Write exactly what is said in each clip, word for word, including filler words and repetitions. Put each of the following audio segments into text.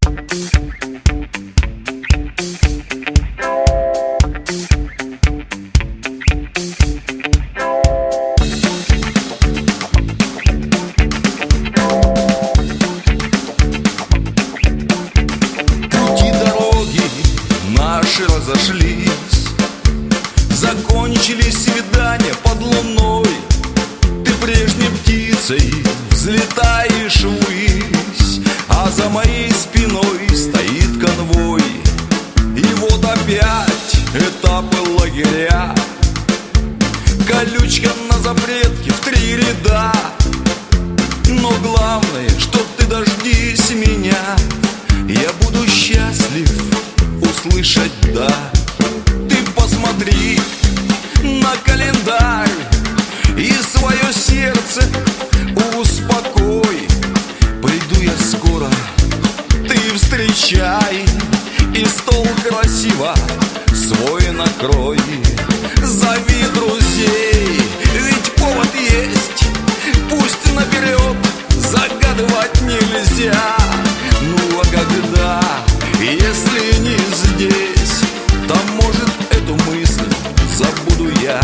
Разошлись, закончились свидания под луной. Ты прежней птицей взлетаешь ввысь, а за моей спиной стоит конвой. И вот опять этапы лагеря, колючка на запретке в три ряда. Но главное, чтоб ты дождись меня, я буду счастлив услышать «да». Ты посмотри на календарь и свое сердце успокой. Приду я скоро, ты встречай, и стол красиво свой накрой. Зови друзей, ведь повод есть, пусть наперед загадывать нельзя. Ну а когда, если не здесь, то, может, эту мысль забуду я.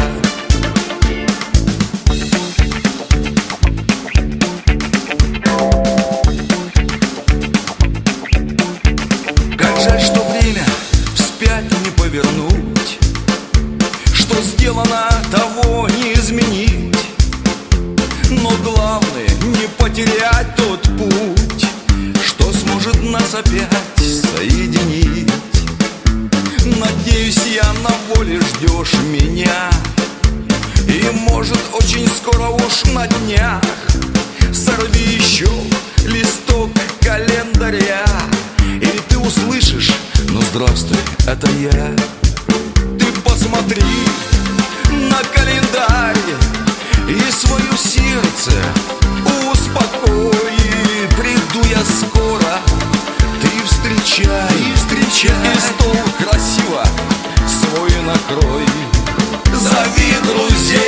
Как жаль, что время вспять не повернуть, что сделано, того не изменить. Но главное не потерять тот путь, что сможет нас опять соединить. Надеюсь, я на воле ждешь меня, и может очень скоро уж на днях сорви еще листок календаря, и ты услышишь: ну здравствуй, это я. Ты посмотри на календарь и свое сердце успокой. Приду я скоро, ты встречай, и встречай, и стол красиво свой накрой. Зови друзей.